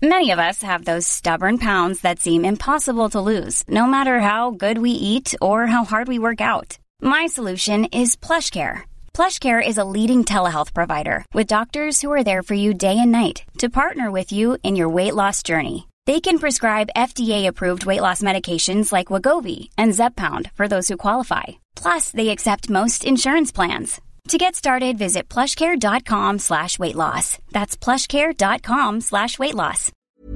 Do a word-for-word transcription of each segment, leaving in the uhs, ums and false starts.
Many of us have those stubborn pounds that seem impossible to lose, no matter how good we eat or how hard we work out. My solution is PlushCare. PlushCare is a leading telehealth provider with doctors who are there for you day and night to partner with you in your weight loss journey. They can prescribe F D A-approved weight loss medications like Wegovy and Zepbound for those who qualify. Plus, they accept most insurance plans. To get started, visit plushcare.com slash weight loss. That's plushcare.com slash weight loss.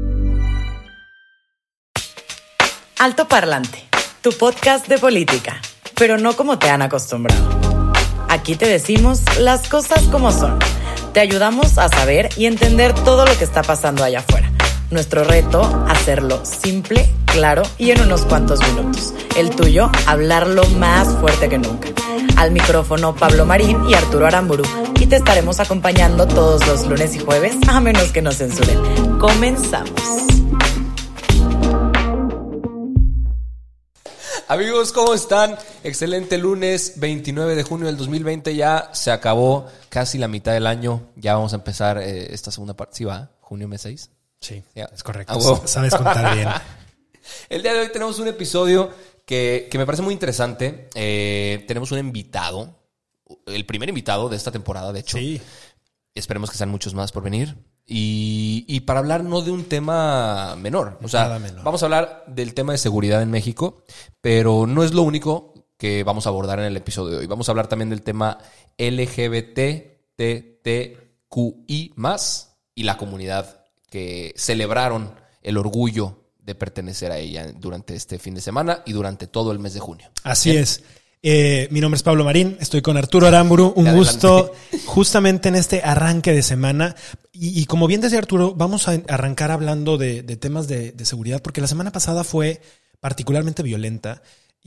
Alto Parlante, tu podcast de política, pero no como te han acostumbrado. Aquí te decimos las cosas como son. Te ayudamos a saber y entender todo lo que está pasando allá afuera. Nuestro reto, hacerlo simple, claro y en unos cuantos minutos. El tuyo, hablarlo más fuerte que nunca. Al micrófono Pablo Marín y Arturo Aramburu. Y te estaremos acompañando todos los lunes y jueves, a menos que nos censuren. Comenzamos. Amigos, ¿cómo están? Excelente lunes, veintinueve de junio del dos mil veinte. Ya se acabó casi la mitad del año. Ya vamos a empezar eh, esta segunda parte. ¿Sí va? ¿Junio mes seis? Sí, ya. Es correcto. Ah, wow. Sabes contar bien. El día de hoy tenemos un episodio que, que me parece muy interesante. Eh, tenemos un invitado, el primer invitado de esta temporada, de hecho. Sí. Esperemos que sean muchos más por venir. Y, y para hablar no de un tema menor. O sea, Nada menor. Vamos a hablar del tema de seguridad en México, pero no es lo único que vamos a abordar en el episodio de hoy. Vamos a hablar también del tema L G B T, T T Q I más, y la comunidad que celebraron el orgullo de pertenecer a ella durante este fin de semana y durante todo el mes de junio. Así ¿Bien? es. Eh, mi nombre es Pablo Marín, estoy con Arturo Aramburu. Un Adelante. gusto justamente en este arranque de semana. Y, y como bien decía Arturo, vamos a arrancar hablando de, de temas de, de seguridad, porque la semana pasada fue particularmente violenta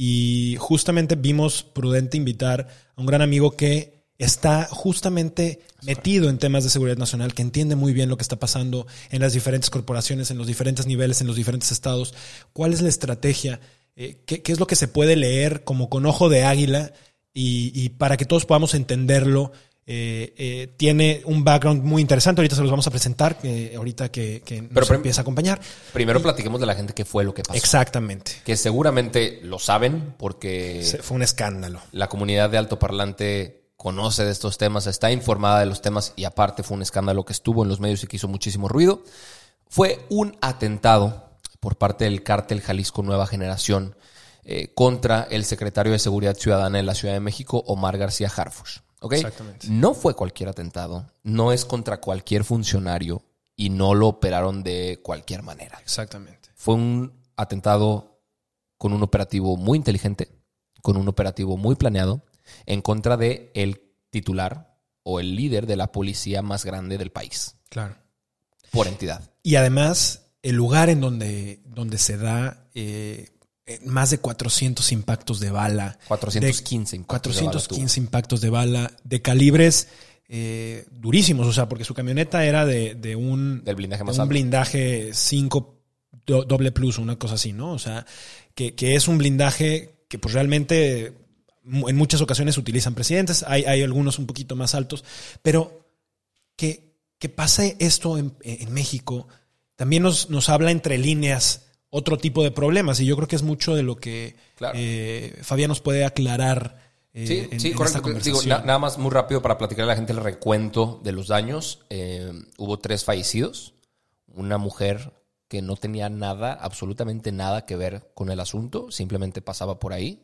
y justamente vimos prudente invitar a un gran amigo que está justamente metido en temas de seguridad nacional, que entiende muy bien lo que está pasando en las diferentes corporaciones, en los diferentes niveles, en los diferentes estados. ¿Cuál es la estrategia? Eh, ¿qué, ¿Qué es lo que se puede leer como con ojo de águila? Y, y para que todos podamos entenderlo, eh, eh, tiene un background muy interesante. Ahorita se los vamos a presentar, eh, ahorita que, que nos Pero prim- empieza a acompañar. Primero Y, platiquemos de la gente qué fue lo que pasó. Exactamente. Que seguramente lo saben porque Se, fue un escándalo. la comunidad de Alto Parlante conoce de estos temas, está informada de los temas y aparte fue un escándalo que estuvo en los medios y que hizo muchísimo ruido. Fue un atentado por parte del cártel Jalisco Nueva Generación eh, contra el secretario de Seguridad Ciudadana en la Ciudad de México, Omar García Harfuch. ¿Okay? Exactamente. No fue cualquier atentado, no es contra cualquier funcionario y no lo operaron de cualquier manera. Exactamente. Fue un atentado con un operativo muy inteligente, con un operativo muy planeado, en contra de el titular o el líder de la policía más grande del país. Claro. Por entidad. Y además, el lugar en donde, donde se da eh, más de cuatrocientos impactos de bala. cuatrocientos quince de, impactos cuatrocientos quince de bala impactos de bala de calibres eh, durísimos. O sea, porque su camioneta era de, de un, Del blindaje de más un alto. blindaje cinco do, doble plus, una cosa así, ¿no? O sea, que, que es un blindaje que pues realmente en muchas ocasiones utilizan presidentes. Hay, hay algunos un poquito más altos. Pero que, que pase esto en, en México también nos, nos habla entre líneas otro tipo de problemas. Y yo creo que es mucho de lo que Claro. eh, Fabián nos puede aclarar eh, Sí, en, sí, en correcto. esta Digo, conversación. na- nada más muy rápido para platicar a la gente el recuento de los daños. Eh, hubo tres fallecidos. Una mujer que no tenía nada, absolutamente nada que ver con el asunto. Simplemente pasaba por ahí.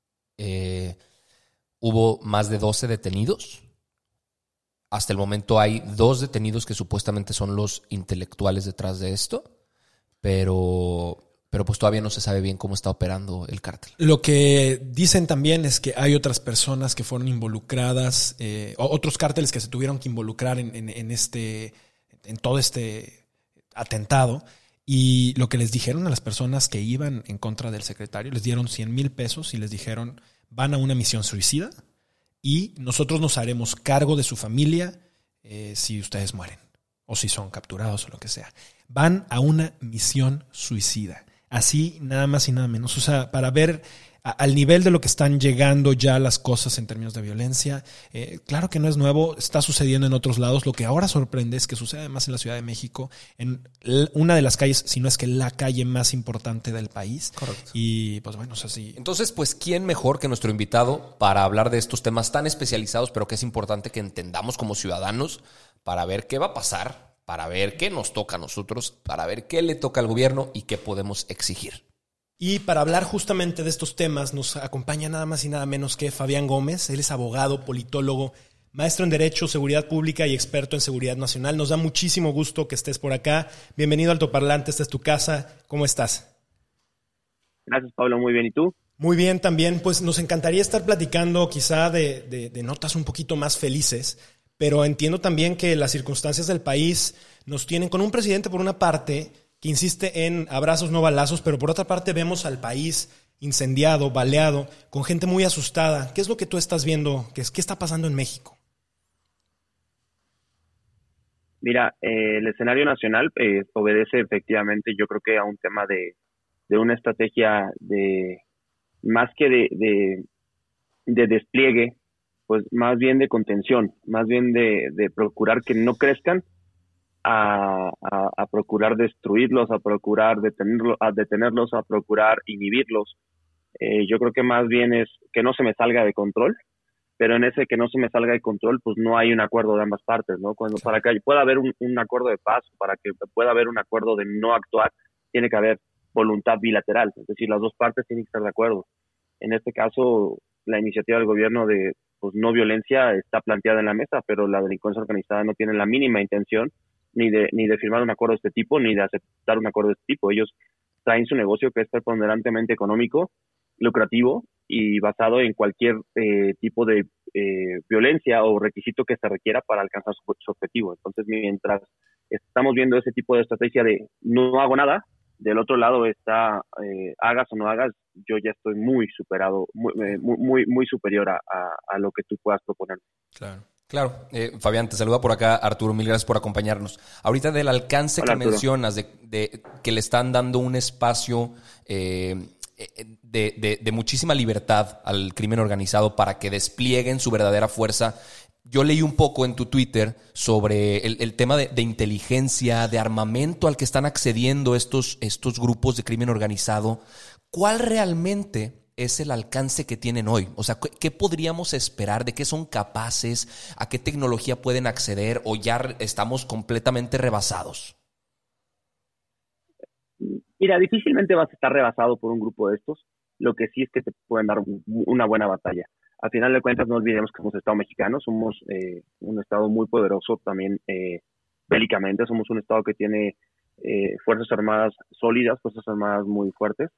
Eh, hubo más de doce detenidos. Hasta el momento hay dos detenidos que supuestamente son los intelectuales detrás de esto. Pero, pero pues todavía no se sabe bien cómo está operando el cártel. Lo que dicen también es que hay otras personas que fueron involucradas, eh, otros cárteles que se tuvieron que involucrar en, en, en este, en todo este atentado. Y lo que les dijeron a las personas que iban en contra del secretario, les dieron cien mil pesos y les dijeron, van a una misión suicida y nosotros nos haremos cargo de su familia eh, si ustedes mueren o si son capturados o lo que sea. Van a una misión suicida. Así, nada más y nada menos. O sea, para ver a, al nivel de lo que están llegando ya las cosas en términos de violencia. Eh, claro que no es nuevo, está sucediendo en otros lados. Lo que ahora sorprende es que sucede además en la Ciudad de México, en una de las calles, si no es que la calle más importante del país. Correcto. Y pues bueno, es así. Entonces, pues, ¿quién mejor que nuestro invitado para hablar de estos temas tan especializados, pero que es importante que entendamos como ciudadanos para ver qué va a pasar, para ver qué nos toca a nosotros, para ver qué le toca al gobierno y qué podemos exigir? Y para hablar justamente de estos temas nos acompaña nada más y nada menos que Fabián Gómez. Él es abogado, politólogo, maestro en Derecho, Seguridad Pública y experto en Seguridad Nacional. Nos da muchísimo gusto que estés por acá. Bienvenido a Altoparlante, esta es tu casa. ¿Cómo estás? Gracias, Pablo. Muy bien. ¿Y tú? Muy bien también. Pues nos encantaría estar platicando quizá de, de, de notas un poquito más felices, pero entiendo también que las circunstancias del país nos tienen con un presidente, por una parte, que insiste en abrazos, no balazos, pero por otra parte vemos al país incendiado, baleado, con gente muy asustada. ¿Qué es lo que tú estás viendo? ¿Qué, es, qué está pasando en México? Mira, eh, el escenario nacional eh, obedece efectivamente, yo creo que a un tema de, de una estrategia de más que de, de, de despliegue, pues más bien de contención, más bien de, de procurar que no crezcan, A, a, a procurar destruirlos, a procurar detenerlos, a detenerlos, a procurar inhibirlos. Eh, yo creo que más bien es que no se me salga de control, pero en ese que no se me salga de control, pues no hay un acuerdo de ambas partes, ¿no? Cuando, para que pueda haber un, un acuerdo de paz, para que pueda haber un acuerdo de no actuar, tiene que haber voluntad bilateral, es decir, las dos partes tienen que estar de acuerdo. En este caso, la iniciativa del gobierno de pues, no violencia está planteada en la mesa, pero la delincuencia organizada no tiene la mínima intención ni de ni de firmar un acuerdo de este tipo, ni de aceptar un acuerdo de este tipo. Ellos traen su negocio que es preponderantemente económico, lucrativo y basado en cualquier eh, tipo de eh, violencia o requisito que se requiera para alcanzar su, su objetivo. Entonces, mientras estamos viendo ese tipo de estrategia de no hago nada, del otro lado está eh, hagas o no hagas, yo ya estoy muy superado, muy muy muy, muy superior a, a, a lo que tú puedas proponer. Claro. Claro, eh, Fabián, te saluda por acá Arturo, mil gracias por acompañarnos. Ahorita del alcance Hola, que Arturo. mencionas, de, de que le están dando un espacio eh, de, de, de muchísima libertad al crimen organizado para que desplieguen su verdadera fuerza. Yo leí un poco en tu Twitter sobre el, el tema de, de inteligencia, de armamento al que están accediendo estos, estos grupos de crimen organizado. ¿Cuál realmente es el alcance que tienen hoy? O sea, ¿qué podríamos esperar? ¿De qué son capaces? ¿A qué tecnología pueden acceder? ¿O ya estamos completamente rebasados? Mira, difícilmente vas a estar rebasado por un grupo de estos. Lo que sí es que te pueden dar una buena batalla. Al final de cuentas, no olvidemos que somos Estado mexicano. Somos eh, un Estado muy poderoso también eh, bélicamente. Somos un Estado que tiene eh, fuerzas armadas sólidas, fuerzas armadas muy fuertes.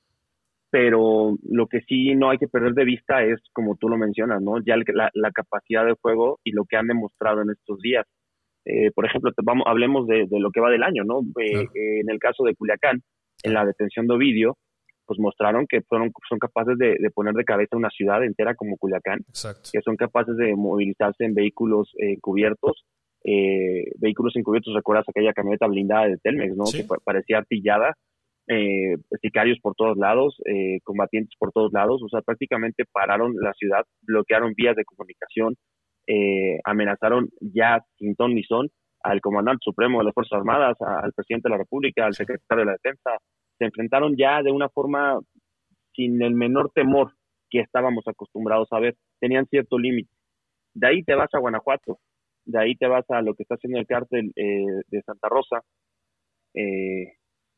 Pero lo que sí no hay que perder de vista es, como tú lo mencionas, ¿no? Ya la, la capacidad de fuego y lo que han demostrado en estos días. Eh, por ejemplo, te vamos, hablemos de, de lo que va del año, ¿no? Eh, claro. eh, en el caso de Culiacán, en la detención de Ovidio, pues mostraron que fueron, son capaces de, de poner de cabeza una ciudad entera como Culiacán. Exacto. Que son capaces de movilizarse en vehículos eh, encubiertos. Eh, vehículos encubiertos, ¿recuerdas aquella camioneta blindada de Telmex, ¿no? Sí. Que parecía artillada. Eh, sicarios por todos lados, eh, combatientes por todos lados, o sea, prácticamente pararon la ciudad, bloquearon vías de comunicación, eh, amenazaron ya sin ton ni son al comandante supremo de las Fuerzas Armadas, a, al presidente de la República, al secretario de la Defensa. Se enfrentaron ya de una forma sin el menor temor que estábamos acostumbrados a ver, tenían cierto límite. De ahí te vas a Guanajuato, de ahí te vas a lo que está haciendo el cártel eh, de Santa Rosa, eh,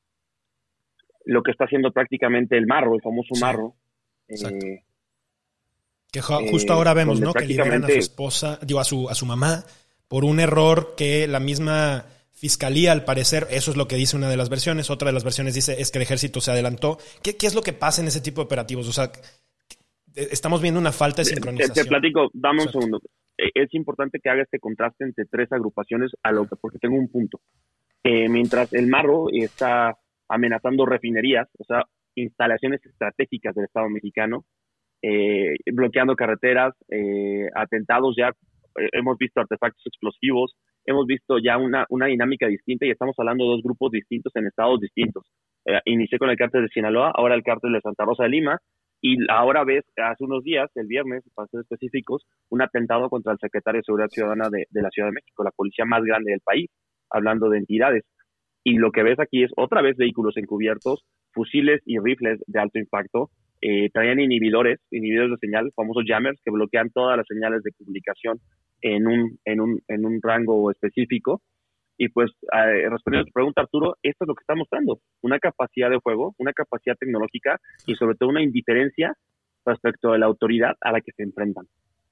lo que está haciendo prácticamente el Marro, el famoso sí, Marro. Eh, que justo ahora vemos, ¿no? Que liberan a su esposa, digo, a su, a su mamá, por un error que la misma fiscalía, al parecer, eso es lo que dice una de las versiones, otra de las versiones dice es que el ejército se adelantó. ¿Qué, qué es lo que pasa en ese tipo de operativos? O sea, estamos viendo una falta de sincronización. Te, te platico, dame un segundo. Es importante que haga este contraste entre tres agrupaciones, a lo que, porque tengo un punto. Eh, mientras el Marro está amenazando refinerías, o sea, instalaciones estratégicas del Estado mexicano, eh, bloqueando carreteras, eh, atentados ya, eh, hemos visto artefactos explosivos, hemos visto ya una, una dinámica distinta y estamos hablando de dos grupos distintos en estados distintos. Eh, inicié con el cártel de Sinaloa, ahora el cártel de Santa Rosa de Lima, Y ahora ves, hace unos días, el viernes, para ser específicos, un atentado contra el secretario de Seguridad Ciudadana de, de la Ciudad de México, la policía más grande del país, hablando de entidades. Y lo que ves aquí es otra vez vehículos encubiertos, fusiles y rifles de alto impacto, eh, traían inhibidores, inhibidores de señal, famosos jammers, que bloquean todas las señales de comunicación en un, en un, en un rango específico. Y pues, eh, respondiendo a tu pregunta, Arturo, esto es lo que está mostrando, una capacidad de juego, una capacidad tecnológica y sobre todo una indiferencia respecto de la autoridad a la que se enfrentan.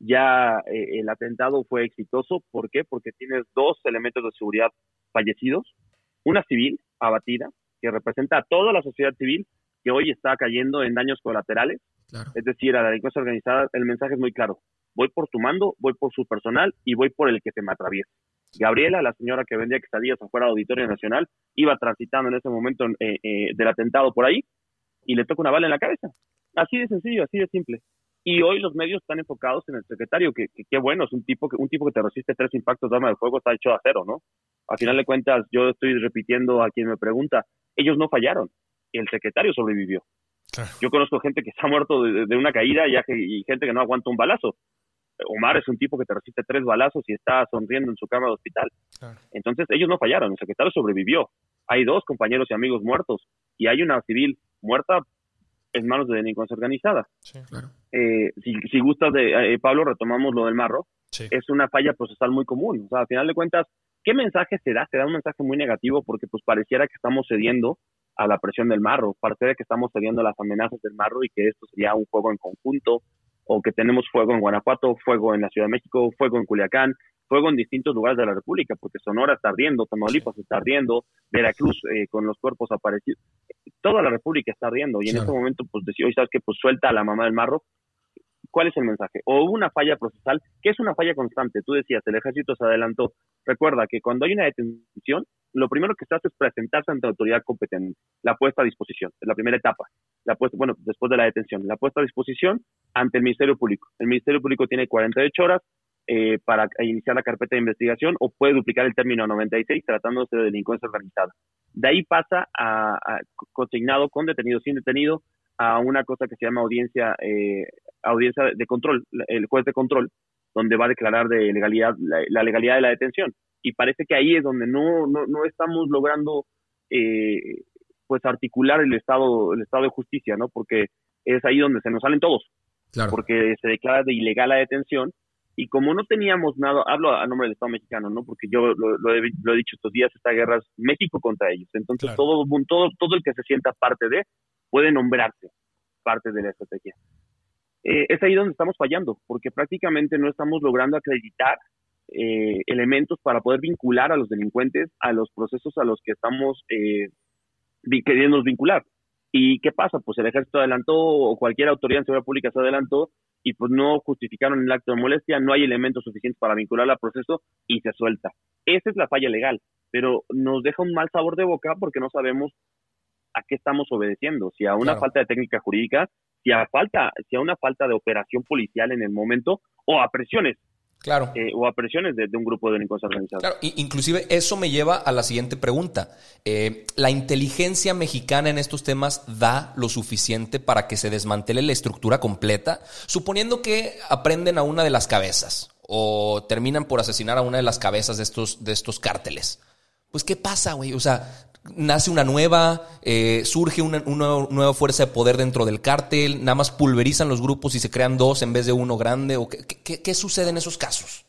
Ya eh, el atentado fue exitoso, ¿por qué? Porque tienes dos elementos de seguridad fallecidos, una civil abatida, que representa a toda la sociedad civil que hoy está cayendo en daños colaterales, claro. Es decir, a la delincuencia organizada, el mensaje es muy claro, voy por tu mando, voy por su personal y voy por el que se me atraviesa. Gabriela, la señora que vendía quesadillas afuera del Auditorio Nacional, iba transitando en ese momento eh, eh, del atentado por ahí y le toca una bala en la cabeza. Así de sencillo, así de simple. Y hoy los medios están enfocados en el secretario, que qué bueno, es un tipo que un tipo que te resiste tres impactos de arma de fuego, está hecho de acero, ¿no? Al final de cuentas, yo estoy repitiendo a quien me pregunta, ellos no fallaron, el secretario sobrevivió. Claro. Yo conozco gente que se ha muerto de, de una caída y, y gente que no aguanta un balazo. Omar es un tipo que te resiste tres balazos y está sonriendo en su cama de hospital. Claro. Entonces, ellos no fallaron, el secretario sobrevivió. Hay dos compañeros y amigos muertos y hay una civil muerta en manos de delincuencia organizada. Sí, claro. Eh, si, si gustas, de eh, Pablo, retomamos lo del Marro. Sí. Es una falla procesal muy común. O sea, al final de cuentas, ¿qué mensaje se da? Se da un mensaje muy negativo porque pues pareciera que estamos cediendo a la presión del Marro, pareciera que estamos cediendo a las amenazas del Marro y que esto sería un juego en conjunto, o que tenemos fuego en Guanajuato, fuego en la Ciudad de México, fuego en Culiacán, fuego en distintos lugares de la República, porque Sonora está ardiendo, Tamaulipas está ardiendo, Veracruz eh, con los cuerpos aparecidos, toda la República está ardiendo, y en claro. Este momento, pues, decía, hoy sabes que pues suelta a la mamá del Marro. ¿Cuál es el mensaje? O una falla procesal, que es una falla constante. Tú decías, el ejército se adelantó. Recuerda que cuando hay una detención, lo primero que se hace es presentarse ante la autoridad competente, la puesta a disposición, es la primera etapa, la puesta, bueno, después de la detención, la puesta a disposición ante el Ministerio Público. El Ministerio Público tiene cuarenta y ocho horas eh, para iniciar la carpeta de investigación o puede duplicar el término a noventa y seis tratándose de delincuencia organizada. De ahí pasa a, a consignado con detenido, sin detenido, a una cosa que se llama audiencia eh, audiencia de control, el juez de control, donde va a declarar de legalidad la, la legalidad de la detención. Y parece que ahí es donde no no, no estamos logrando eh, pues articular el estado el estado de justicia, ¿no? Porque es ahí donde se nos salen todos. Claro. Porque se declara de ilegal la detención y como no teníamos nada, hablo a nombre del Estado mexicano, ¿no? Porque yo lo, lo, he, lo he dicho estos días, esta guerra es México contra ellos. Entonces claro. todo, todo todo el que se sienta parte de puede nombrarse parte de la estrategia. Eh, es ahí donde estamos fallando, porque prácticamente no estamos logrando acreditar eh, elementos para poder vincular a los delincuentes a los procesos a los que estamos eh, queriendo vincular. ¿Y qué pasa? Pues el ejército adelantó o cualquier autoridad en seguridad pública se adelantó y pues no justificaron el acto de molestia, no hay elementos suficientes para vincular al proceso y se suelta. Esa es la falla legal, pero nos deja un mal sabor de boca porque no sabemos a qué estamos obedeciendo, si a una claro. falta de técnica jurídica, si a falta, si a una falta de operación policial en el momento, o a presiones, claro, eh, o a presiones de, de un grupo de delincuencia organizada. Claro, y inclusive eso me lleva a la siguiente pregunta. Eh, ¿La inteligencia mexicana en estos temas da lo suficiente para que se desmantele la estructura completa? Suponiendo que aprenden a una de las cabezas, o terminan por asesinar a una de las cabezas de estos, de estos cárteles. Pues, ¿qué pasa, güey? O sea, nace una nueva, eh, surge una, una nueva fuerza de poder dentro del cártel, nada más pulverizan los grupos y se crean dos en vez de uno grande. ¿O qué, qué, qué sucede en esos casos?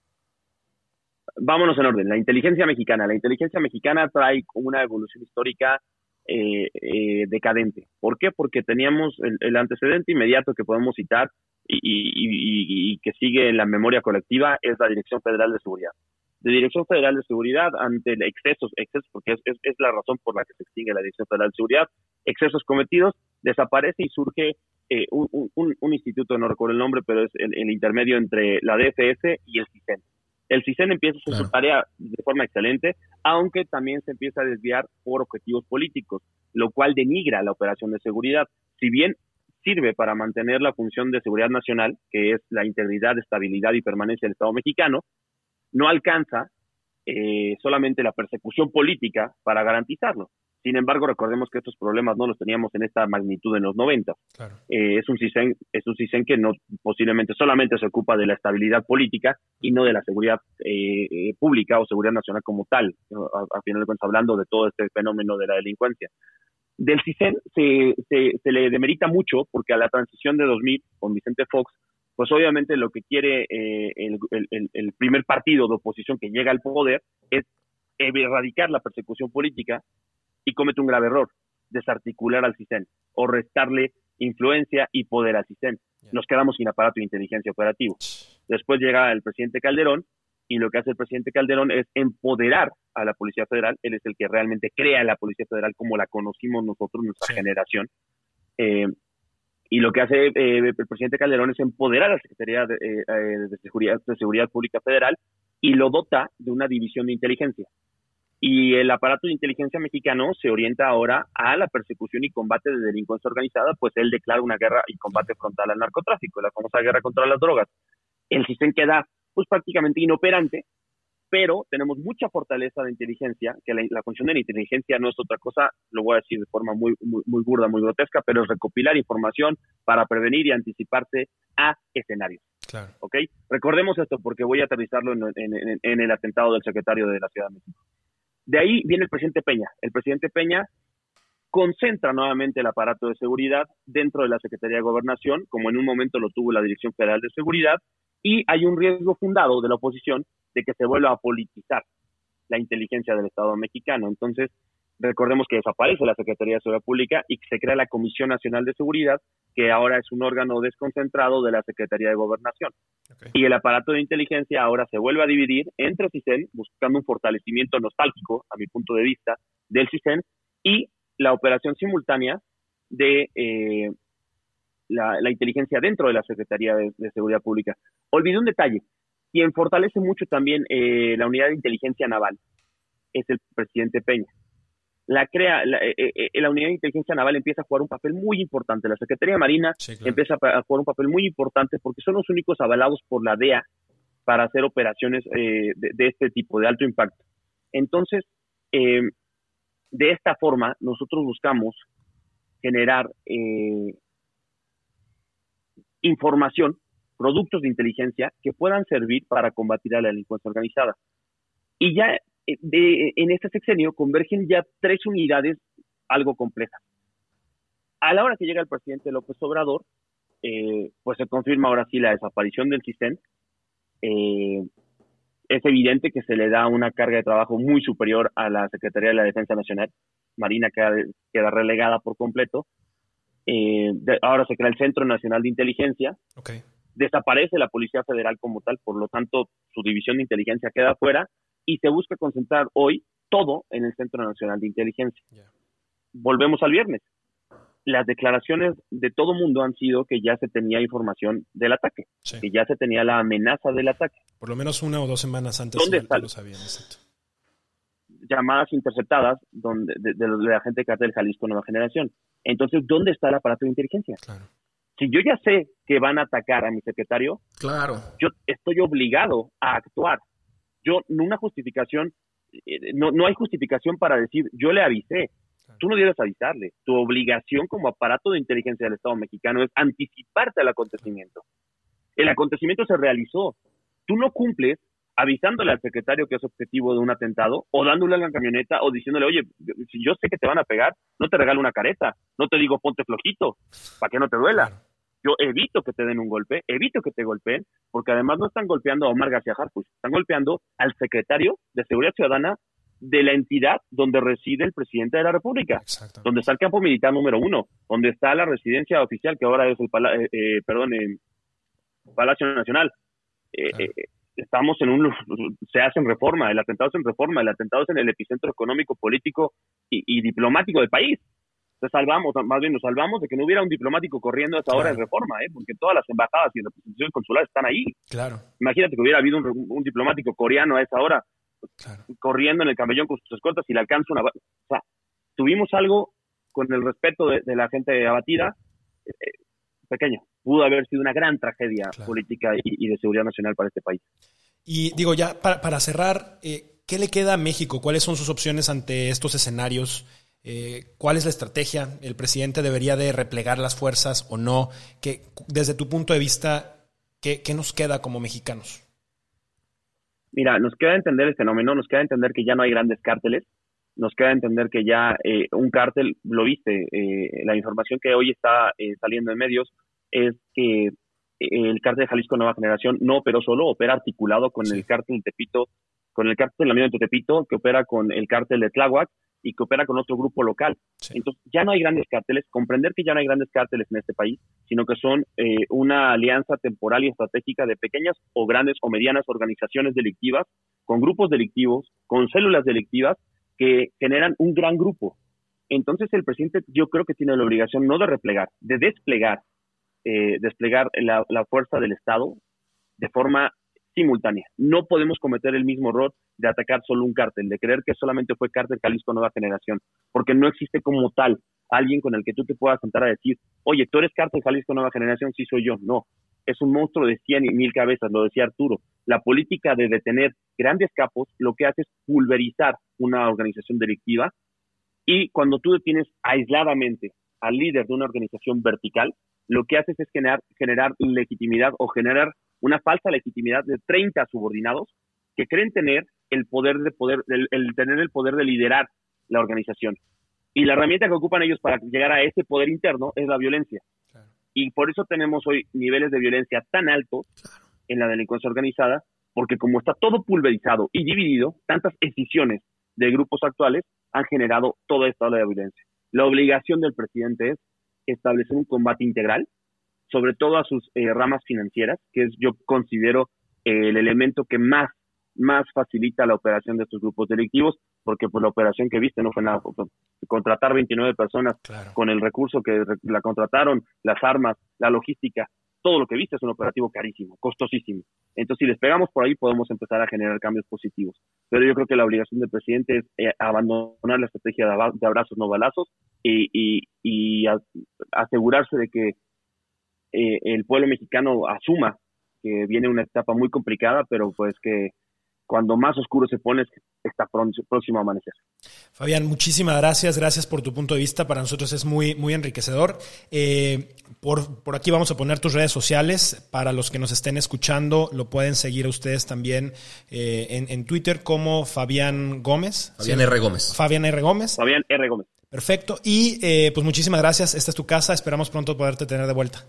Vámonos en orden. La inteligencia mexicana. La inteligencia mexicana trae una evolución histórica eh, eh, decadente. ¿Por qué? Porque teníamos el, el antecedente inmediato que podemos citar y, y, y, y que sigue en la memoria colectiva es la Dirección Federal de Seguridad. De Dirección Federal de Seguridad ante excesos, excesos porque es, es, es la razón por la que se extingue la Dirección Federal de Seguridad, excesos cometidos, desaparece y surge eh, un, un, un instituto, no recuerdo el nombre, pero es el, el intermedio entre la D F S y el CISEN. El CISEN empieza a hacer claro. su tarea de forma excelente, aunque también se empieza a desviar por objetivos políticos, lo cual denigra la operación de seguridad. Si bien sirve para mantener la función de seguridad nacional, que es la integridad, estabilidad y permanencia del Estado mexicano, no alcanza eh, solamente la persecución política para garantizarlo, Sin embargo, recordemos que estos problemas no los teníamos en esta magnitud en los noventa. Claro. Eh, es un CISEN, es un CISEN que no posiblemente solamente se ocupa de la estabilidad política y no de la seguridad eh, eh, pública o seguridad nacional como tal, a, a final de cuentas hablando de todo este fenómeno de la delincuencia. Del CISEN se, se, se le demerita mucho porque a la transición de dos mil con Vicente Fox, pues obviamente lo que quiere eh, el, el, el primer partido de oposición que llega al poder es erradicar la persecución política y comete un grave error, desarticular al CISEN o restarle influencia y poder al CISEN. Nos quedamos sin aparato de inteligencia operativo. Después llega el presidente Calderón y lo que hace el presidente Calderón es empoderar a la Policía Federal. Él es el que realmente crea la Policía Federal como la conocimos nosotros, nuestra sí. generación. Eh, y lo que hace eh, el presidente Calderón es empoderar a la Secretaría de, eh, de, Seguridad, de Seguridad Pública Federal y lo dota de una división de inteligencia. Y el aparato de inteligencia mexicano se orienta ahora a la persecución y combate de delincuencia organizada, pues él declara una guerra y combate frontal al narcotráfico, la famosa guerra contra las drogas. El CISEN queda pues prácticamente inoperante, pero tenemos mucha fortaleza de inteligencia, que la, la función de la inteligencia no es otra cosa, lo voy a decir de forma muy, muy, muy burda, muy grotesca, pero es recopilar información para prevenir y anticiparse a escenarios. Claro. ¿Ok? Recordemos esto porque voy a aterrizarlo en, en, en, en el atentado del secretario de la Ciudad de México. De ahí viene el presidente Peña. El presidente Peña concentra nuevamente el aparato de seguridad dentro de la Secretaría de Gobernación, como en un momento lo tuvo la Dirección Federal de Seguridad, y hay un riesgo fundado de la oposición de que se vuelva a politizar la inteligencia del Estado mexicano. Entonces, recordemos que desaparece la Secretaría de Seguridad Pública y que se crea la Comisión Nacional de Seguridad, que ahora es un órgano desconcentrado de la Secretaría de Gobernación. Okay. Y el aparato de inteligencia ahora se vuelve a dividir entre CISEN, buscando un fortalecimiento nostálgico, a mi punto de vista, del CISEN, y la operación simultánea de eh, la, la inteligencia dentro de la Secretaría de, de Seguridad Pública. Olvidé un detalle. Quien fortalece mucho también eh, la unidad de inteligencia naval es el presidente Peña. La crea la, eh, eh, la unidad de inteligencia naval empieza a jugar un papel muy importante. La Secretaría de Marina sí, claro. empieza a jugar un papel muy importante porque son los únicos avalados por la D E A para hacer operaciones eh, de, de este tipo, de alto impacto. Entonces, eh, de esta forma, nosotros buscamos generar eh, información, productos de inteligencia que puedan servir para combatir a la delincuencia organizada. Y ya de, en este sexenio convergen ya tres unidades algo complejas. A la hora que llega el presidente López Obrador, eh, pues se confirma ahora sí la desaparición del CISEN. Eh, es evidente que se le da una carga de trabajo muy superior a la Secretaría de la Defensa Nacional. Marina queda, queda relegada por completo. Eh, de, ahora se crea el Centro Nacional de Inteligencia. Okay. Desaparece la Policía Federal como tal, por lo tanto su división de inteligencia queda fuera y se busca concentrar hoy todo en el Centro Nacional de Inteligencia. Yeah. Volvemos al viernes. Las declaraciones de todo mundo han sido que ya se tenía información del ataque, sí. que ya se tenía la amenaza del ataque. Por lo menos una o dos semanas antes. ¿Dónde están? Lo sabían, exacto. Llamadas interceptadas donde, de, de, de la gente de Cártel Jalisco Nueva Generación. Entonces, ¿dónde está el aparato de inteligencia? Claro. Si yo ya sé que van a atacar a mi secretario, claro. yo estoy obligado a actuar. Yo, una justificación, eh, no, no hay justificación para decir, yo le avisé. Claro. Tú no debes avisarle. Tu obligación como aparato de inteligencia del Estado mexicano es anticiparte al acontecimiento. El acontecimiento se realizó. Tú no cumples avisándole al secretario que es objetivo de un atentado, o dándole a la camioneta, o diciéndole, oye, si yo sé que te van a pegar, no te regalo una careta, no te digo ponte flojito, para que no te duela. Claro. Yo evito que te den un golpe, evito que te golpeen, porque además no están golpeando a Omar García Harfuch, están golpeando al secretario de Seguridad Ciudadana de la entidad donde reside el presidente de la República, donde está el campo militar número uno, donde está la residencia oficial, que ahora es el pala eh, eh, perdón, eh, Palacio Nacional. Eh, claro. eh, estamos en un, se hace en reforma, el atentado es en reforma, el atentado es en el epicentro económico, político y, y diplomático del país. Nos salvamos, más bien nos salvamos de que no hubiera un diplomático corriendo a esa claro. hora en reforma, ¿eh? Porque todas las embajadas y representaciones consulares están ahí. Claro. Imagínate que hubiera habido un, un diplomático coreano a esa hora, claro. corriendo en el camellón con sus escoltas y le alcanza una... O sea, tuvimos algo con el respeto de, de la gente abatida, eh, pequeño. Pudo haber sido una gran tragedia claro. política y, y de seguridad nacional para este país. Y digo, ya para, para cerrar, eh, ¿qué le queda a México? ¿Cuáles son sus opciones ante estos escenarios? Eh, ¿Cuál es la estrategia? ¿El presidente debería de replegar las fuerzas o no? ¿Qué, desde tu punto de vista, qué, qué nos queda como mexicanos? Mira, nos queda entender el fenómeno, nos queda entender que ya no hay grandes cárteles, nos queda entender que ya eh, un cártel, lo viste, eh, la información que hoy está eh, saliendo en medios es que el cártel de Jalisco Nueva Generación no operó solo, opera articulado con sí. el cártel de Tepito, con el cártel de Tepito, que opera con el cártel de Tláhuac y que opera con otro grupo local. Sí. Entonces, ya no hay grandes cárteles, comprender que ya no hay grandes cárteles en este país, sino que son eh, una alianza temporal y estratégica de pequeñas o grandes o medianas organizaciones delictivas, con grupos delictivos, con células delictivas, que generan un gran grupo. Entonces, el presidente yo creo que tiene la obligación no de replegar, de desplegar, eh, desplegar la, la fuerza del Estado de forma simultánea. No podemos cometer el mismo error de atacar solo un cártel, de creer que solamente fue cártel Jalisco Nueva Generación, porque no existe como tal alguien con el que tú te puedas sentar a decir, oye, tú eres cártel Jalisco Nueva Generación, sí soy yo. No, es un monstruo de cien y mil cabezas, lo decía Arturo. La política de detener grandes capos lo que hace es pulverizar una organización delictiva, y cuando tú detienes aisladamente al líder de una organización vertical, lo que haces es generar, generar legitimidad o generar una falsa legitimidad de treinta subordinados que creen tener el poder de poder, el, el tener el poder de liderar la organización. Y la herramienta que ocupan ellos para llegar a ese poder interno es la violencia. Claro. Y por eso tenemos hoy niveles de violencia tan altos claro. en la delincuencia organizada, porque como está todo pulverizado y dividido, tantas escisiones de grupos actuales han generado toda esta ola de violencia. La obligación del presidente es establecer un combate integral, sobre todo a sus eh, ramas financieras, que es, yo considero, eh, el elemento que más, más facilita la operación de estos grupos delictivos, porque pues la operación que viste no fue nada, pues, contratar veintinueve personas claro. con el recurso que re- la contrataron, las armas, la logística, todo lo que viste es un operativo carísimo, costosísimo. Entonces, si les pegamos por ahí, podemos empezar a generar cambios positivos. Pero yo creo que la obligación del presidente es eh, abandonar la estrategia de, ab- de abrazos, no balazos, y, y, y a- asegurarse de que eh, el pueblo mexicano asuma que viene una etapa muy complicada, pero pues que cuando más oscuro se pone está próximo a amanecer. Fabián, muchísimas gracias. Gracias por tu punto de vista. Para nosotros es muy, muy enriquecedor. Eh, por, por aquí vamos a poner tus redes sociales. Para los que nos estén escuchando, lo pueden seguir a ustedes también eh, en, en Twitter como Fabián Gómez. Fabián ¿sí? R. Gómez. Fabián R. Gómez. Fabián R. Gómez. Perfecto. Y eh, pues muchísimas gracias. Esta es tu casa. Esperamos pronto poderte tener de vuelta.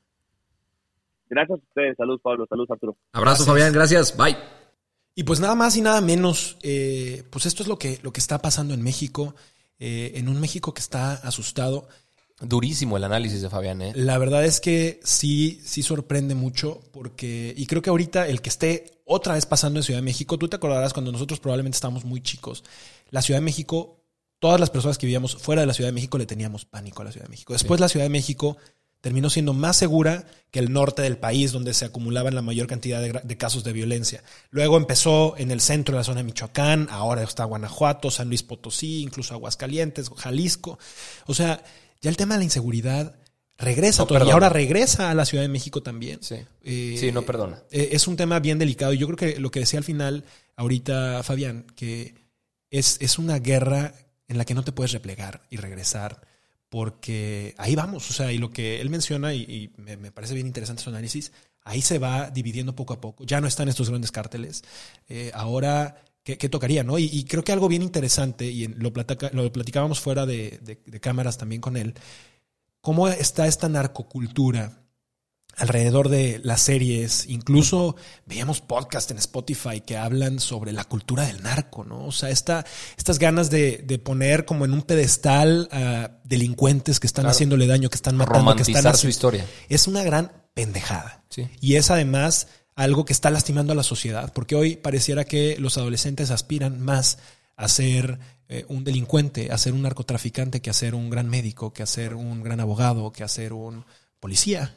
Gracias a ustedes. Saludos, Pablo. Saludos, Arturo. Abrazo, gracias. Fabián. Gracias. Bye. Y pues nada más y nada menos, eh, pues esto es lo que, lo que está pasando en México, eh, en un México que está asustado. Durísimo el análisis de Fabián, ¿eh? La verdad es que sí, sí sorprende mucho porque, y creo que ahorita el que esté otra vez pasando en Ciudad de México, tú te acordarás cuando nosotros probablemente estábamos muy chicos, la Ciudad de México, todas las personas que vivíamos fuera de la Ciudad de México le teníamos pánico a la Ciudad de México. Después sí. La Ciudad de México terminó siendo más segura que el norte del país, donde se acumulaban la mayor cantidad de, de casos de violencia. Luego empezó en el centro de la zona de Michoacán, ahora está Guanajuato, San Luis Potosí, incluso Aguascalientes, Jalisco. O sea, ya el tema de la inseguridad regresa no, todavía, y ahora regresa a la Ciudad de México también. Sí, eh, sí no perdona. Eh, es un tema bien delicado. Y yo creo que lo que decía al final, ahorita Fabián, que es, es una guerra en la que no te puedes replegar y regresar, porque ahí vamos, o sea, y lo que él menciona, y, y me, me parece bien interesante su análisis, ahí se va dividiendo poco a poco. Ya no están estos grandes cárteles. Eh, ahora, ¿qué, qué tocaría, no? Y, y creo que algo bien interesante, y lo, platica, lo platicábamos fuera de, de, de cámaras también con él, cómo está esta narcocultura alrededor de las series. Incluso veíamos podcasts en Spotify que hablan sobre la cultura del narco, ¿no? O sea, esta, estas ganas de, de poner como en un pedestal a delincuentes que están claro. haciéndole daño, que están matando, romantizar que están haciendo, su historia. Es una gran pendejada. Sí. Y es además algo que está lastimando a la sociedad, porque hoy pareciera que los adolescentes aspiran más a ser eh, un delincuente, a ser un narcotraficante, que a ser un gran médico, que a ser un gran abogado, que a ser un policía.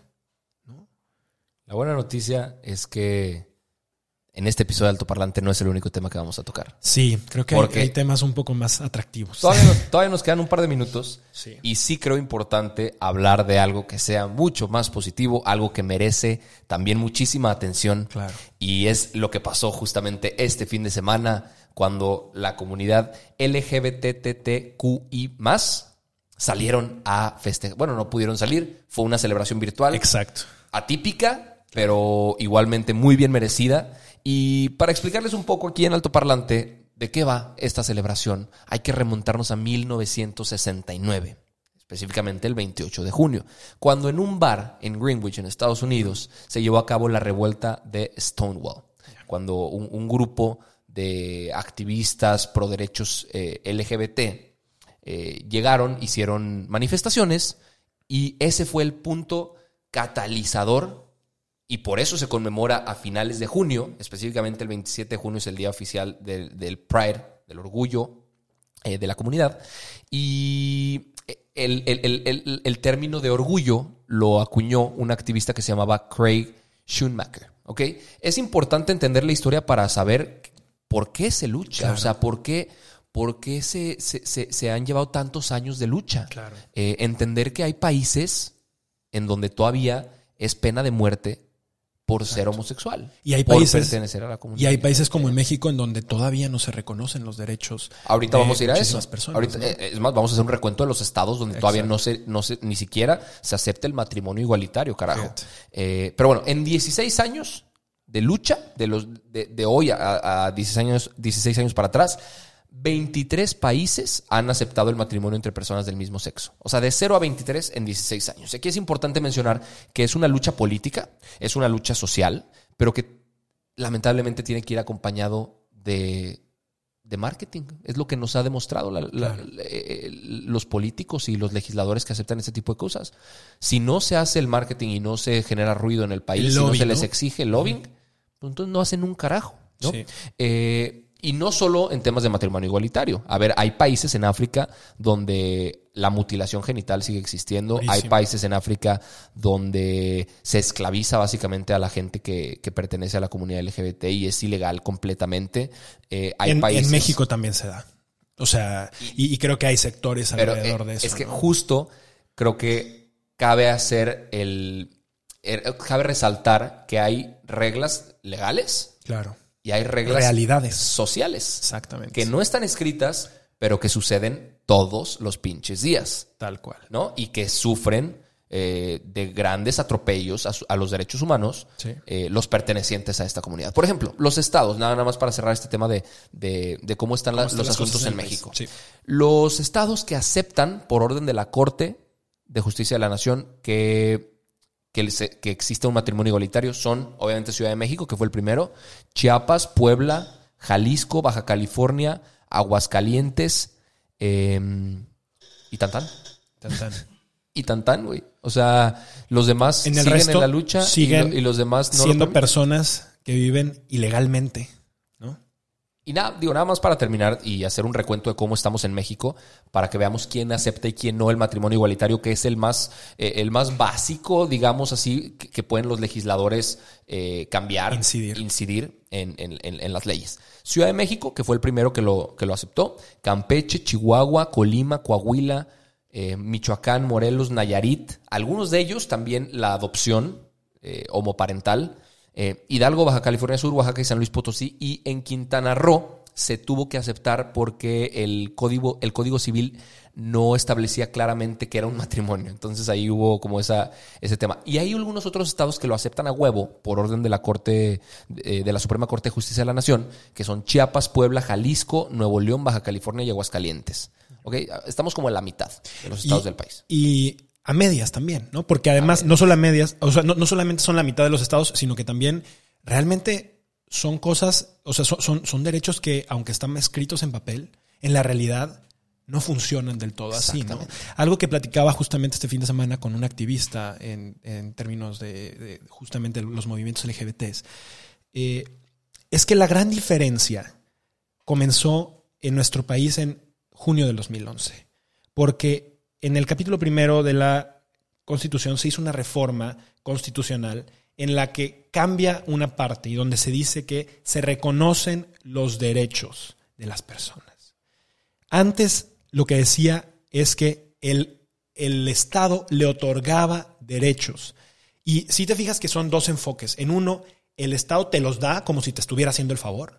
La buena noticia es que en este episodio de Alto Parlante no es el único tema que vamos a tocar. Sí, creo que hay, hay temas un poco más atractivos. Todavía nos, todavía nos quedan un par de minutos sí. Y sí creo importante hablar de algo que sea mucho más positivo, algo que merece también muchísima atención. Claro. Y es lo que pasó justamente este fin de semana cuando la comunidad L G B T T Q I más salieron a festejar. Bueno, no pudieron salir, fue una celebración virtual. Exacto. Atípica, pero igualmente muy bien merecida. Y para explicarles un poco aquí en Altoparlante de qué va esta celebración, hay que remontarnos a mil novecientos sesenta y nueve, específicamente el veintiocho de junio, cuando en un bar en Greenwich, en Estados Unidos, se llevó a cabo la revuelta de Stonewall, cuando un, un grupo de activistas pro derechos eh, L G B T Eh, llegaron, hicieron manifestaciones y ese fue el punto catalizador y por eso se conmemora a finales de junio, específicamente el veintisiete de junio es el día oficial del, del Pride, del orgullo eh, de la comunidad, y el, el, el, el, el término de orgullo lo acuñó un activista que se llamaba Craig Schoonmaker. ¿Okay? Es importante entender la historia para saber por qué se lucha, claro. O sea, por qué... ¿Por qué se, se, se, se han llevado tantos años de lucha? Claro. Eh, entender que hay países en donde todavía es pena de muerte por Exacto. ser homosexual. Y hay por países, pertenecer a la comunidad. Y hay países como en México en donde todavía no se reconocen los derechos. Ahorita de vamos a ir a eso. Personas, Ahorita, ¿no? Es más, vamos a hacer un recuento de los estados donde Exacto. todavía no se, no se, ni siquiera se acepta el matrimonio igualitario, carajo. Eh, pero bueno, en dieciséis años de lucha, de, los, de, de hoy a, a dieciséis años, dieciséis años para atrás, veintitrés países han aceptado el matrimonio entre personas del mismo sexo. O sea, de cero a veintitrés en dieciséis años. Aquí es importante mencionar que es una lucha política, es una lucha social, pero que lamentablemente tiene que ir acompañado de, de marketing. Es lo que nos ha demostrado la, la, claro. la, eh, los políticos y los legisladores que aceptan este tipo de cosas. Si no se hace el marketing y no se genera ruido en el país, el si lobby, no se ¿no? les exige el lobbying, pues entonces no hacen un carajo, ¿no? Sí. Eh, Y no solo en temas de matrimonio igualitario. A ver, hay países en África donde la mutilación genital sigue existiendo. Buenísimo. Hay países en África donde se esclaviza básicamente a la gente que, que pertenece a la comunidad L G B T y es ilegal completamente. Eh, hay en, países... en México también se da. O sea, y, y creo que hay sectores alrededor Pero, eh, de eso. Es que ¿no? justo creo que cabe hacer el... Cabe resaltar que hay reglas legales. Claro. Y hay reglas realidades sociales. Exactamente. Que no están escritas, pero que suceden todos los pinches días. Tal cual. ¿No? Y que sufren eh, de grandes atropellos a, su, a los derechos humanos sí. eh, los pertenecientes a esta comunidad. Por ejemplo, los estados, nada, nada más para cerrar este tema de, de, de cómo están, ¿Cómo la, están los asuntos en México. Sí. Los estados que aceptan por orden de la Corte de Justicia de la Nación que... Que, se, que existe un matrimonio igualitario son, obviamente, Ciudad de México, que fue el primero, Chiapas, Puebla, Jalisco, Baja California, Aguascalientes eh, y Tantán. Tantán. Y Tantán, güey. O sea, los demás en el siguen resto en la lucha siguen y, lo, y los demás no siendo personas que viven ilegalmente, ¿no? Y nada, digo, nada más para terminar y hacer un recuento de cómo estamos en México para que veamos quién acepta y quién no el matrimonio igualitario, que es el más, eh, el más básico, digamos así, que, que pueden los legisladores eh, cambiar, incidir, incidir en, en, en, en las leyes. Ciudad de México, que fue el primero que lo, que lo aceptó, Campeche, Chihuahua, Colima, Coahuila, eh, Michoacán, Morelos, Nayarit, algunos de ellos también la adopción eh, homoparental, Eh, Hidalgo, Baja California Sur, Oaxaca y San Luis Potosí, y en Quintana Roo se tuvo que aceptar porque el código, el código civil no establecía claramente que era un matrimonio. Entonces ahí hubo como esa, ese tema. Y hay algunos otros estados que lo aceptan a huevo por orden de la Corte, eh, de la Suprema Corte de Justicia de la Nación, que son Chiapas, Puebla, Jalisco, Nuevo León, Baja California y Aguascalientes. ¿Okay? Estamos como en la mitad de los estados y, del país. Y a medias también, ¿no? Porque además no solo a medias, o sea, no, no solamente son la mitad de los estados, sino que también realmente son cosas, o sea, son, son, son derechos que, aunque están escritos en papel, en la realidad no funcionan del todo así, ¿no? Algo que platicaba justamente este fin de semana con un activista en, en términos de, de justamente los movimientos L G B Ts, eh, es que la gran diferencia comenzó en nuestro país en junio del dos mil once, porque en el capítulo primero de la Constitución se hizo una reforma constitucional en la que cambia una parte y donde se dice que se reconocen los derechos de las personas. Antes lo que decía es que el, el Estado le otorgaba derechos. Y si te fijas que son dos enfoques. En uno, el Estado te los da como si te estuviera haciendo el favor.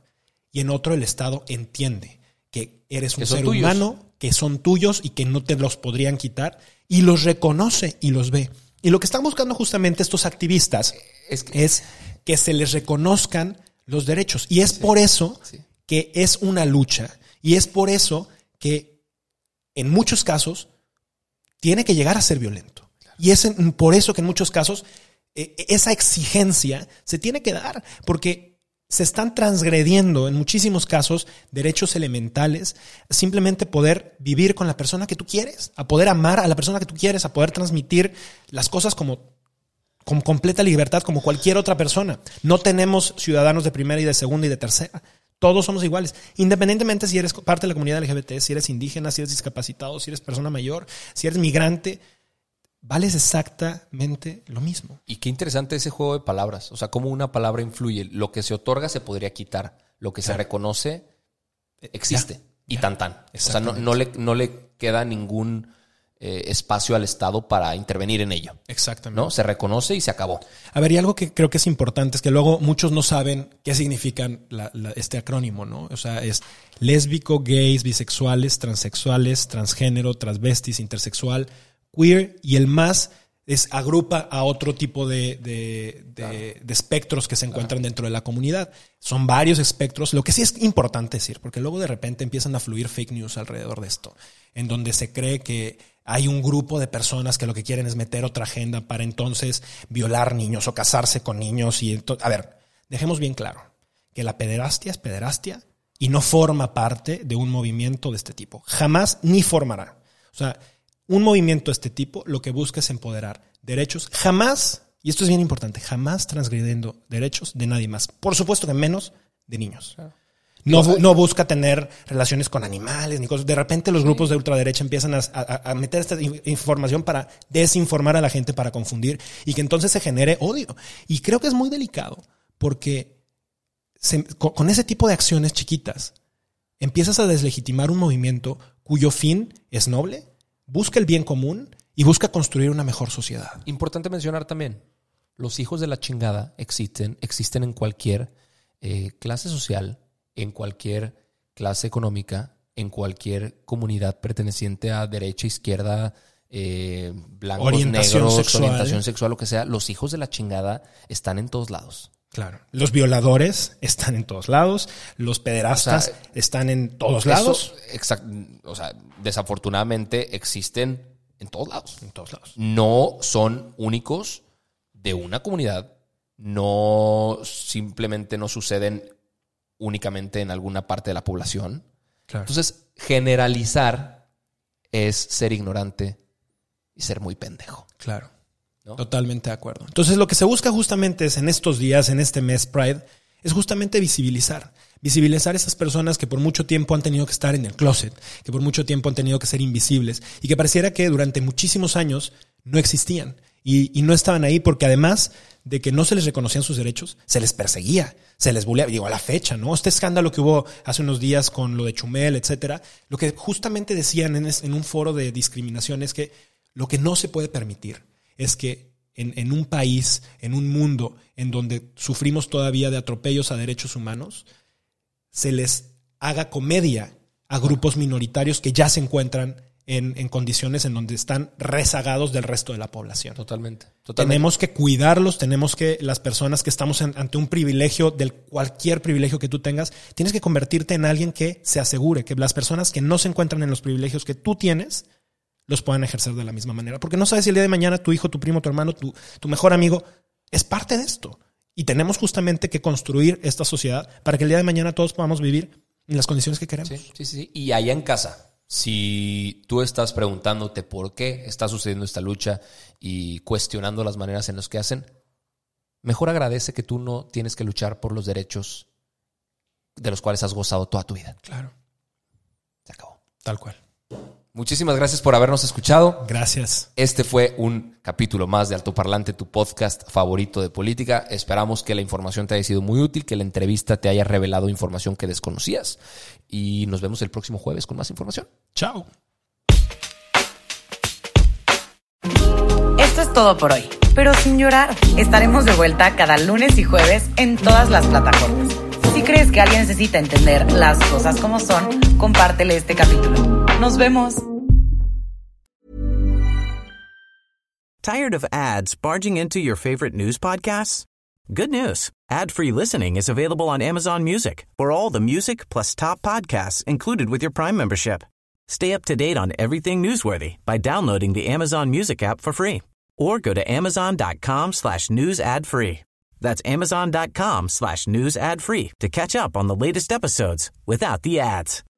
y en otro el Estado entiende que eres un que ser tuyos. humano, que son tuyos y que no te los podrían quitar, y los reconoce y los ve. Y lo que están buscando justamente estos activistas es que, es que se les reconozcan los derechos. Y es sí, por eso sí. que es una lucha. Y es por eso que en muchos casos tiene que llegar a ser violento. Claro. Y es en, por eso que en muchos casos eh, esa exigencia se tiene que dar, porque se están transgrediendo en muchísimos casos derechos elementales, simplemente poder vivir con la persona que tú quieres, a poder amar a la persona que tú quieres, a poder transmitir las cosas como, con completa libertad como cualquier otra persona. No tenemos ciudadanos de primera y de segunda y de tercera. Todos somos iguales, independientemente si eres parte de la comunidad L G B T, si eres indígena, si eres discapacitado, si eres persona mayor, si eres migrante, vales exactamente lo mismo. Y qué interesante ese juego de palabras. O sea, cómo una palabra influye. Lo que se otorga se podría quitar. Lo que claro. se reconoce existe. Ya, y ya. tan tan. O sea, no, no, le, no le queda ningún eh, espacio al Estado para intervenir en ello. Exactamente. ¿No? Se reconoce y se acabó. A ver, y algo que creo que es importante es que luego muchos no saben qué significan la, la, este acrónimo, ¿no? O sea, es lésbico, gays, bisexuales, transexuales, transgénero, transvestis, intersexual, queer, y el más es agrupa a otro tipo de, de, de, claro. de espectros que se encuentran claro. dentro de la comunidad. Son varios espectros. Lo que sí es importante decir, porque luego de repente empiezan a fluir fake news alrededor de esto, en donde se cree que hay un grupo de personas que lo que quieren es meter otra agenda para entonces violar niños o casarse con niños. Y ento- a ver, dejemos bien claro que la pederastia es pederastia y no forma parte de un movimiento de este tipo. Jamás ni formará. O sea, un movimiento de este tipo lo que busca es empoderar derechos, jamás, y esto es bien importante, jamás transgrediendo derechos de nadie más. Por supuesto que menos de niños. Claro. No, no busca tener relaciones con animales ni cosas. De repente los grupos de ultraderecha empiezan a, a, a meter esta información para desinformar a la gente, para confundir y que entonces se genere odio. Y creo que es muy delicado porque se, con, con ese tipo de acciones chiquitas empiezas a deslegitimar un movimiento cuyo fin es noble, busca el bien común y busca construir una mejor sociedad. Importante mencionar también, los hijos de la chingada existen, existen en cualquier eh, clase social, en cualquier clase económica, en cualquier comunidad perteneciente a derecha, izquierda, eh, blancos, orientación negros, sexual. orientación sexual, lo que sea. Los hijos de la chingada están en todos lados. Claro. Los violadores están en todos lados. Los pederastas o sea, están en todos eso, lados. Exacto. O sea, desafortunadamente existen en todos lados. En todos lados. No son únicos de una comunidad. No simplemente no suceden únicamente en alguna parte de la población. Claro. Entonces, generalizar es ser ignorante y ser muy pendejo. Claro. ¿No? Totalmente de acuerdo. Entonces, lo que se busca justamente es en estos días, en este mes Pride, es justamente visibilizar. Visibilizar a esas personas que por mucho tiempo han tenido que estar en el closet, que por mucho tiempo han tenido que ser invisibles y que pareciera que durante muchísimos años no existían y, y no estaban ahí porque además de que no se les reconocían sus derechos, se les perseguía, se les buleaba. Digo, a la fecha, ¿no? Este escándalo que hubo hace unos días con lo de Chumel, etcétera, lo que justamente decían en, en un foro de discriminación es que lo que no se puede permitir es que en, en un país, en un mundo en donde sufrimos todavía de atropellos a derechos humanos, se les haga comedia a grupos minoritarios que ya se encuentran en, en condiciones en donde están rezagados del resto de la población. Totalmente, totalmente. Tenemos que cuidarlos, tenemos que, las personas que estamos en, ante un privilegio, del cualquier privilegio que tú tengas, tienes que convertirte en alguien que se asegure que las personas que no se encuentran en los privilegios que tú tienes los puedan ejercer de la misma manera. Porque no sabes si el día de mañana tu hijo, tu primo, tu hermano, tu, tu mejor amigo es parte de esto. Y tenemos justamente que construir esta sociedad para que el día de mañana todos podamos vivir en las condiciones que queremos. Sí, sí, sí. Y allá en casa, si tú estás preguntándote por qué está sucediendo esta lucha y cuestionando las maneras en las que hacen, mejor agradece que tú no tienes que luchar por los derechos de los cuales has gozado toda tu vida. Claro. Se acabó. Tal cual. Muchísimas gracias por habernos escuchado. Gracias. Este fue un capítulo más de Altoparlante, tu podcast favorito de política. Esperamos que la información te haya sido muy útil, que la entrevista te haya revelado información que desconocías. Y nos vemos el próximo jueves con más información. Chao. Esto es todo por hoy, pero sin llorar. Estaremos de vuelta cada lunes y jueves en todas las plataformas. Si crees que alguien necesita entender las cosas como son, compártele este capítulo. ¡Nos vemos! Tired of ads barging into your favorite news podcasts? Good news. Ad-free listening is available on Amazon Music for all the music plus top podcasts included with your Prime membership. Stay up to date on everything newsworthy by downloading the Amazon Music app for free or go to amazon.com slash news ad free. That's amazon.com slash news ad free to catch up on the latest episodes without the ads.